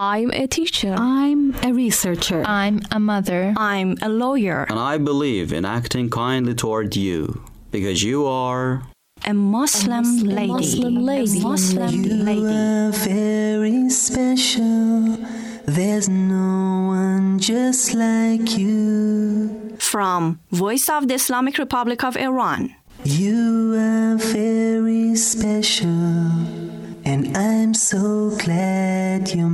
I'm a teacher. I'm a researcher. I'm a mother. I'm a lawyer. And I believe in acting kindly toward you, because you are A Muslim lady. Muslim lady. Muslim You lady. are very special. There's no one just like you. From Voice of the Islamic Republic of Iran. You are very special, and I'm so glad you're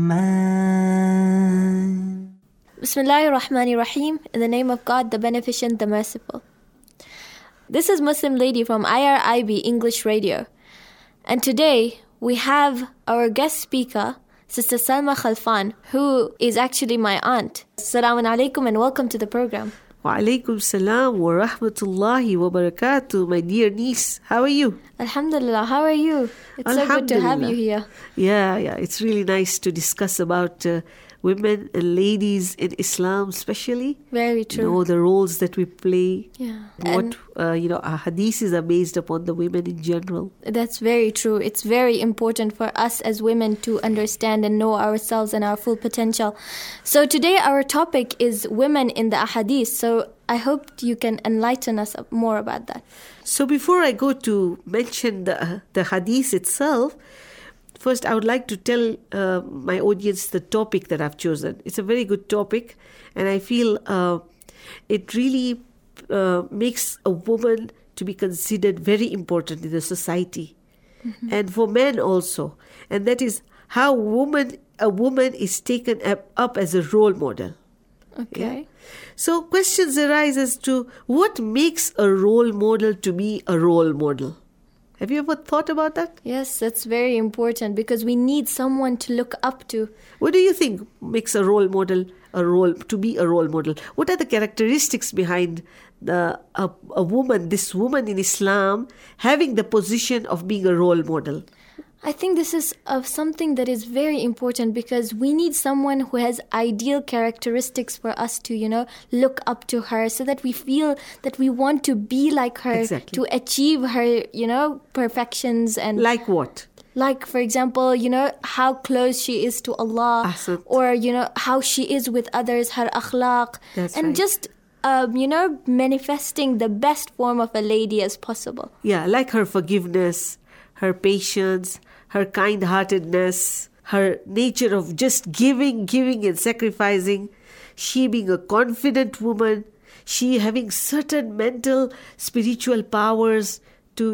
mine. Bismillahir Rahmanir Rahim. In the name of God, the Beneficent, the Merciful. This is Muslim Lady from IRIB English Radio. And today we have our guest speaker, Sister Salma Khalfan, who is actually my aunt. Assalamu alaikum and welcome to the program. Wa alaikum salam wa rahmatullahi wa barakatuh, my dear niece. How are you? Alhamdulillah, how are you? It's so good to have you here. Yeah, it's really nice to discuss about women and ladies in Islam especially. Very true. You know, the roles that we play. Yeah. What, our hadiths are based upon the women in general. That's very true. It's very important for us as women to understand and know ourselves and our full potential. So today our topic is women in the ahadith. So I hope you can enlighten us more about that. So before I go to mention the hadith itself, first I would like to tell my audience the topic that I've chosen. It's a very good topic, and I feel it really makes a woman to be considered very important in the society, and for men also. And that is how a woman is taken up as a role model. Okay. Yeah? So questions arise as to what makes a role model to be a role model. Have you ever thought about that? Yes, that's very important because we need someone to look up to. What do you think makes a role model to be a role model? What are the characteristics behind this woman in Islam having the position of being a role model? I think this is something that is very important because we need someone who has ideal characteristics for us to, look up to her so that we feel that we want to be like her, exactly, to achieve her, perfections. And like what? Like, for example, how close she is to Allah, Ahsan. Or, how she is with others, her akhlaq. That's and right. Just, manifesting the best form of a lady as possible. Yeah, like her forgiveness, her patience, her kind-heartedness, her nature of just giving and sacrificing, she being a confident woman, she having certain mental, spiritual powers to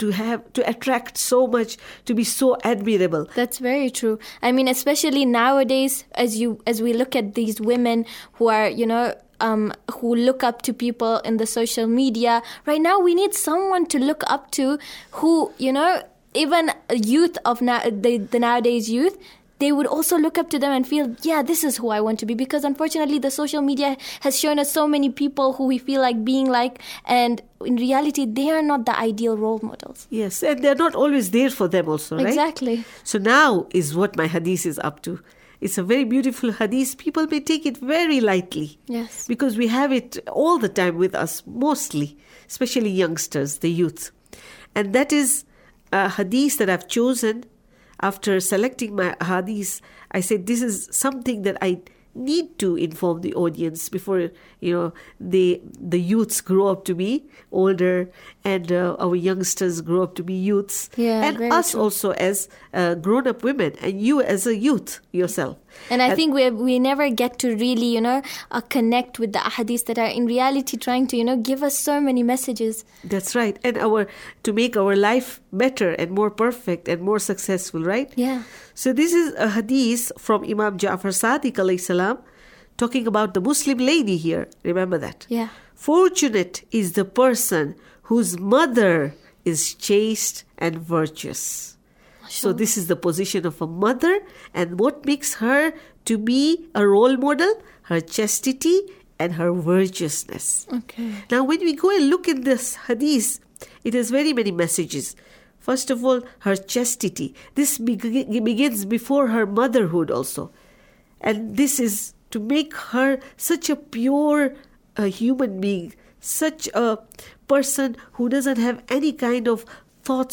attract so much, to be so admirable. That's very true. I mean, especially nowadays, as we look at these women who are, who look up to people in the social media. Right now, we need someone to look up to who, even youth of the nowadays youth, they would also look up to them and feel, yeah, this is who I want to be. Because unfortunately, the social media has shown us so many people who we feel like being like, and in reality, they are not the ideal role models. Yes, and they're not always there for them also, right? Exactly. So now is what my hadith is up to. It's a very beautiful hadith. People may take it very lightly. Yes. Because we have it all the time with us, mostly, especially youngsters, the youth. And that is a hadith that I've chosen. After selecting my hadith, I said this is something that I need to inform the audience before the youths grow up to be older and our youngsters grow up to be youths, and us true. Also as grown-up women, and you as a youth yourself. And I think we never get to really, connect with the ahadith that are in reality trying to, give us so many messages. That's right. And to make our life better and more perfect and more successful, right? Yeah. So this is a hadith from Imam Ja'far Sadiq alayhi salam, talking about the Muslim lady here. Remember that. Yeah. Fortunate is the person whose mother is chaste and virtuous. So this is the position of a mother, and what makes her to be a role model? Her chastity and her virtuousness. Okay. Now when we go and look in this hadith, it has very many messages. First of all, her chastity. This begins before her motherhood also. And this is to make her such a pure human being, such a person who doesn't have any kind of thoughts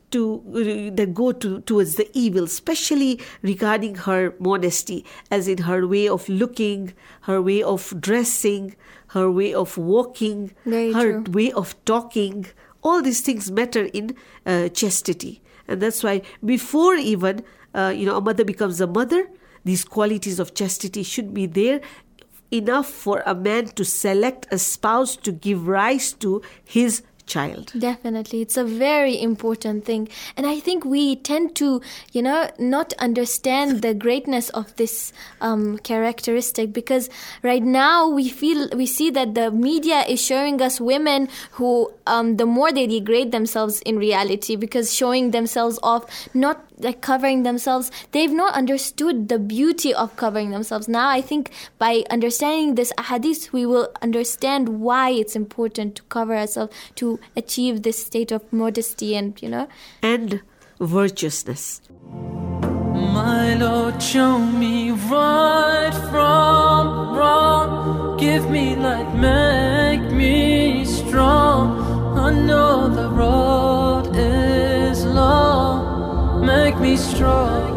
that go towards the evil, especially regarding her modesty, as in her way of looking, her way of dressing, her way of walking, Very her true. way of talking. All these things matter in chastity. And that's why before even a mother becomes a mother, these qualities of chastity should be there, enough for a man to select a spouse to give rise to his child. Definitely. It's a very important thing. And I think we tend to, not understand the greatness of this characteristic, because right now we see that the media is showing us women who, the more they degrade themselves in reality, because showing themselves off, not like covering themselves, they've not understood the beauty of covering themselves. Now I think by understanding this ahadith, we will understand why it's important to cover ourselves, to achieve this state of modesty and And virtuousness. My Lord, show me right from wrong. Give me light, make me strong. I know the road is long. Make me strong.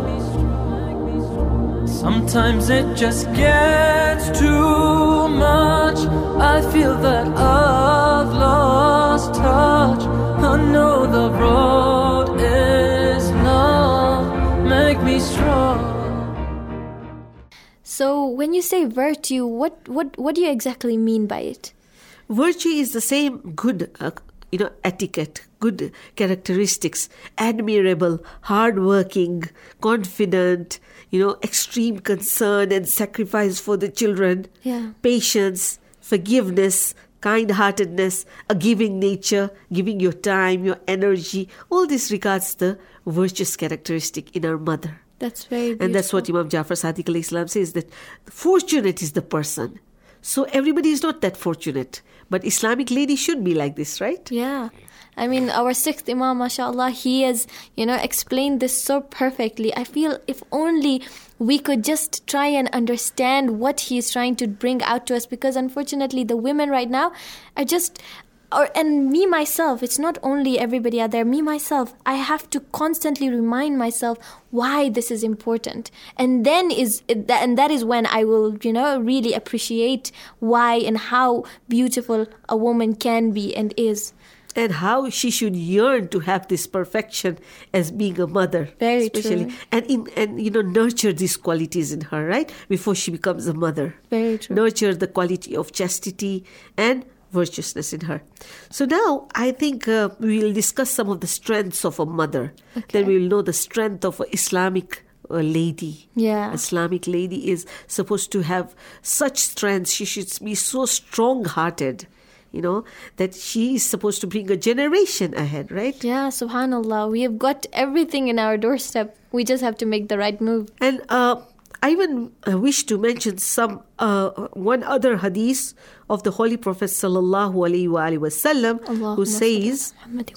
Sometimes it just gets too much. I feel that I've lost touch. I know the road is long. Make me strong. So when you say virtue, what do you exactly mean by it? Virtue is the same good etiquette, good characteristics, admirable, hardworking, confident, extreme concern and sacrifice for the children, patience, forgiveness, kind-heartedness, a giving nature, giving your time, your energy. All this regards the virtuous characteristic in our mother. That's very beautiful. And that's what Imam Jafar Sadiq alayhi salam says, that fortunate is the person. So everybody is not that fortunate. But Islamic lady should be like this, right? Yeah. I mean, our sixth Imam, mashallah, he has, explained this so perfectly. I feel if only we could just try and understand what he is trying to bring out to us, because unfortunately the women right now are just... And me myself, it's not only everybody out there, me myself, I have to constantly remind myself why this is important. And that is when I will, really appreciate why and how beautiful a woman can be and is. And how she should yearn to have this perfection as being a mother. Very especially. true. And nurture these qualities in her, right? Before she becomes a mother. Very true. Nurture the quality of chastity and virtuousness in her. So now I think we will discuss some of the strengths of a mother. Okay. Then we will know the strength of an Islamic lady. Yeah. Islamic lady is supposed to have such strength. She should be so strong-hearted, that she is supposed to bring a generation ahead, right? Yeah, subhanallah. We have got everything in our doorstep. We just have to make the right move. And I even wish to mention one other hadith of the Holy Prophet sallallahu alaihi wasallam, who says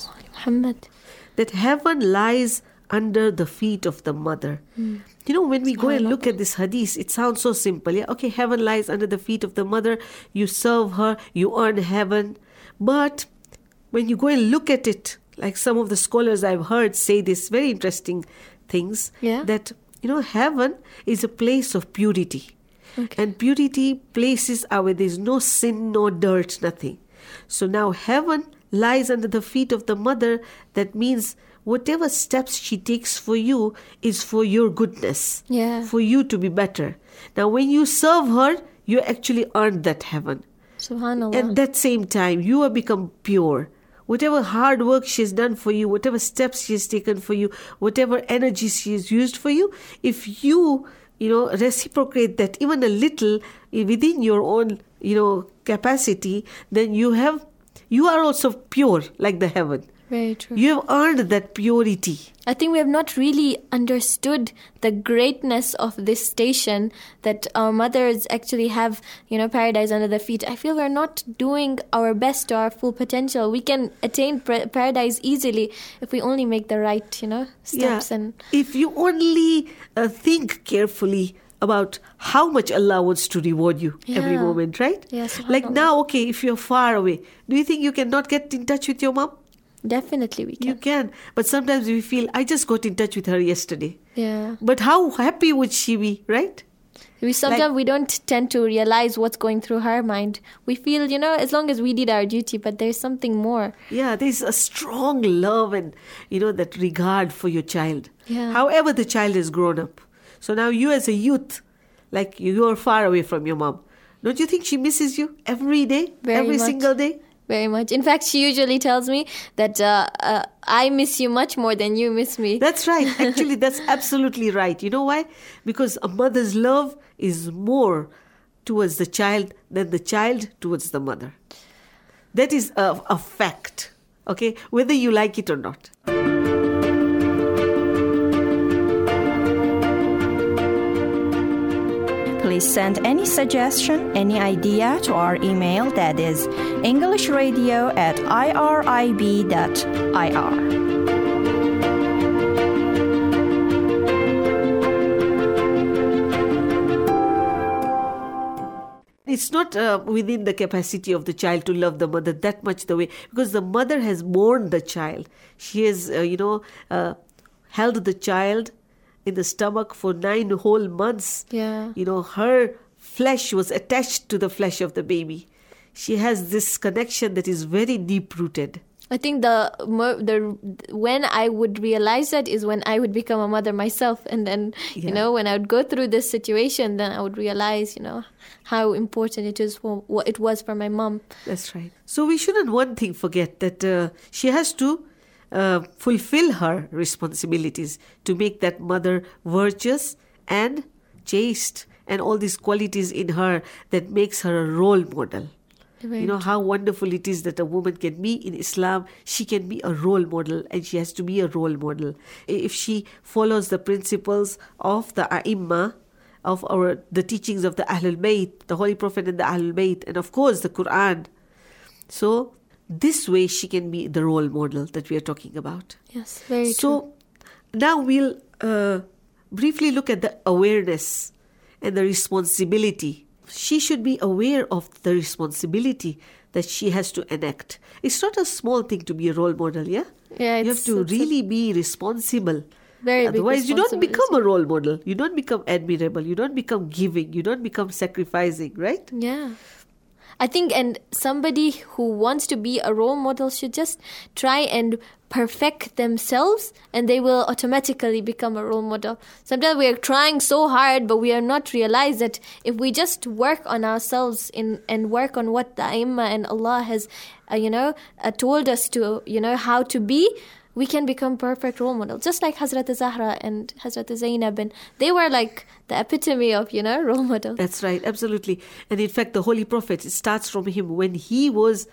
that heaven lies under the feet of the mother. When we go and look at this hadith, it sounds so simple. Yeah, okay, heaven lies under the feet of the mother. You serve her, you earn heaven. But when you go and look at it, like some of the scholars I've heard say this very interesting things, that heaven is a place of purity. Okay. And purity places are where there's no sin, no dirt, nothing. So now heaven lies under the feet of the mother. That means whatever steps she takes for you is for your goodness, for you to be better. Now when you serve her, you actually earn that heaven. Subhanallah. At that same time, you have become pure. Whatever hard work she has done for you, whatever steps she has taken for you, whatever energy she has used for you, if you, reciprocate that even a little within your own, capacity, then you are also pure like the heaven. Very true. You have earned that purity. I think we have not really understood the greatness of this station, that our mothers actually have, paradise under their feet. I feel we're not doing our best to our full potential. We can attain paradise easily if we only make the right, steps. And if you only think carefully about how much Allah wants to reward you every moment, right? Yes. Like now, okay, if you're far away, do you think you cannot get in touch with your mom? Definitely we can. You can. But sometimes we feel, I just got in touch with her yesterday. Yeah. But how happy would she be, right? Sometimes we don't tend to realize what's going through her mind. We feel, as long as we did our duty, but there's something more. Yeah, there's a strong love and, that regard for your child. Yeah. However the child has grown up. So now you as a youth, like you are far away from your mom. Don't you think she misses you every day? Every single day? Very much. In fact, she usually tells me that I miss you much more than you miss me. That's right. Actually, that's absolutely right. You know why? Because a mother's love is more towards the child than the child towards the mother. That is a fact, okay? Whether you like it or not. Please send any suggestion, any idea to our email, that is englishradio@irib.ir. It's not within the capacity of the child to love the mother that much the way, because the mother has borne the child. She has, held the child in the stomach for 9 whole months. Yeah. Her flesh was attached to the flesh of the baby. She has this connection that is very deep-rooted. I think when I would realize that is when I would become a mother myself. And then, when I would go through this situation, then I would realize, how important it is for what it was for my mom. That's right. So we shouldn't one thing forget that she has to fulfill her responsibilities to make that mother virtuous and chaste and all these qualities in her that makes her a role model. Right. How wonderful it is that a woman can be in Islam. She can be a role model, and she has to be a role model. If she follows the principles of the A'imma, of the teachings of the Ahlul Bayt, the Holy Prophet and the Ahlul Bayt, and of course the Quran. So this way she can be the role model that we are talking about. Yes, very true. So now we'll briefly look at the awareness and the responsibility. She should be aware of the responsibility that she has to enact. It's not a small thing to be a role model, yeah? Yeah, you have to really be responsible. Very big Otherwise, you don't responsibility. become a role model. You don't become admirable. You don't become giving. You don't become sacrificing, right? Yeah. I think, and somebody who wants to be a role model should just try and perfect themselves, and they will automatically become a role model. Sometimes we are trying so hard, but we are not realize that if we just work on ourselves and work on what the Aimma and Allah has, told us to, how to be, we can become perfect role models. Just like Hazrat Zahra and Hazrat Zainab, and they were like the epitome of, role model. That's right, absolutely. And in fact, the Holy Prophet, it starts from him when he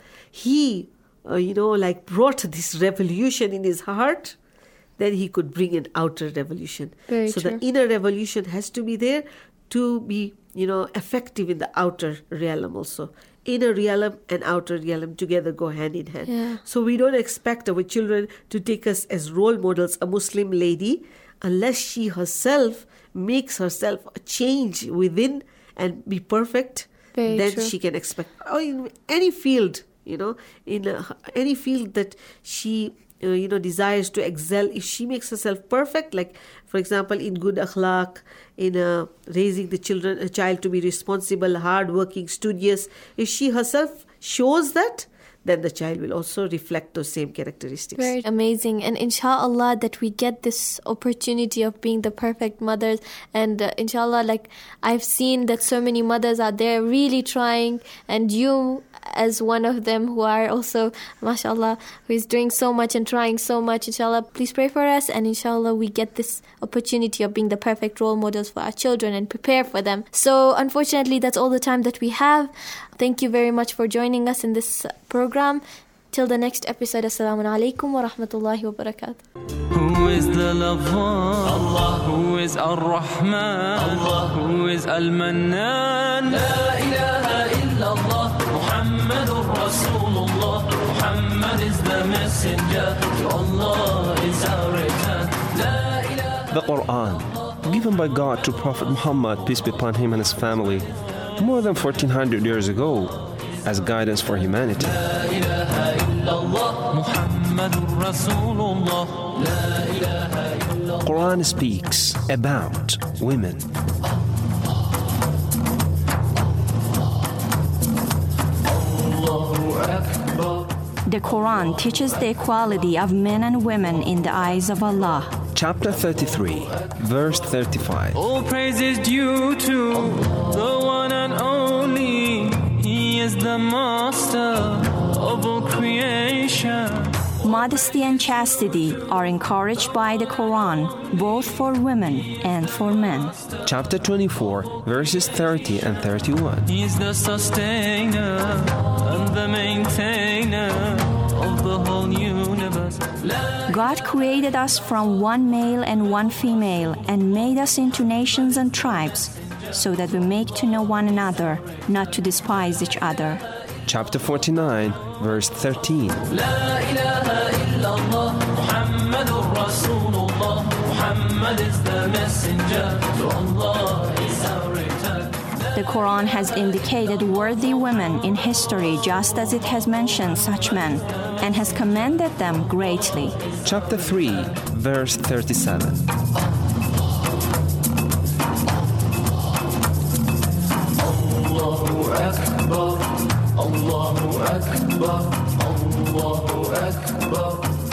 brought this revolution in his heart, then he could bring an outer revolution. Very true. The inner revolution has to be there to be, effective in the outer realm also. Inner realm and outer realm together go hand in hand. Yeah. So we don't expect our children to take us as role models, a Muslim lady, unless she herself makes herself a change within and be perfect. Very then true. she can expect. In any field, in any field that she desires to excel, if she makes herself perfect, like for example in good akhlaq, in raising the child to be responsible, hardworking, studious, if she herself shows that, then the child will also reflect those same characteristics. Very amazing. And inshallah that we get this opportunity of being the perfect mothers. And inshallah, like I've seen that so many mothers out there really trying, and you as one of them who are also, mashallah, who is doing so much and trying so much. Inshallah, please pray for us, and inshallah we get this opportunity of being the perfect role models for our children and prepare for them. So unfortunately, that's all the time that we have. Thank you very much for joining us in this program. Till the next episode, Assalamu alaikum wa rahmatullahi wa barakatuh. Who is the lover? Allah. Who is Ar-Rahman? Allah. Who is Al-Mannan? La ilaha illallah. Muhammadur Rasulullah. Muhammad is the messenger. To Allah is our return. La ilaha. The Quran, given by God to Prophet Muhammad, peace be upon him and his family, more than 1400 years ago, as guidance for humanity. illallah Muhammadur Rasulullah La ilaha illallah. Quran speaks about women. The Quran teaches the equality of men and women in the eyes of Allah. Chapter 33, verse 35. All praise is due to the one and only. He is the master of all creation. Modesty and chastity are encouraged by the Quran, both for women and for men. Chapter 24, verses 30 and 31. He is the sustainer and the maintainer of the whole universe. God created us from one male and one female and made us into nations and tribes, so that we make to know one another, not to despise each other. Chapter 49, verse 13. La ilaha illallah Muhammadur Rasulullah. Muhammad is the messenger to Allah is our return. The Quran has indicated worthy women in history just as it has mentioned such men, and has commended them greatly. Chapter 3, verse 37. Allahu Akbar, Allahu Akbar, Allahu Akbar.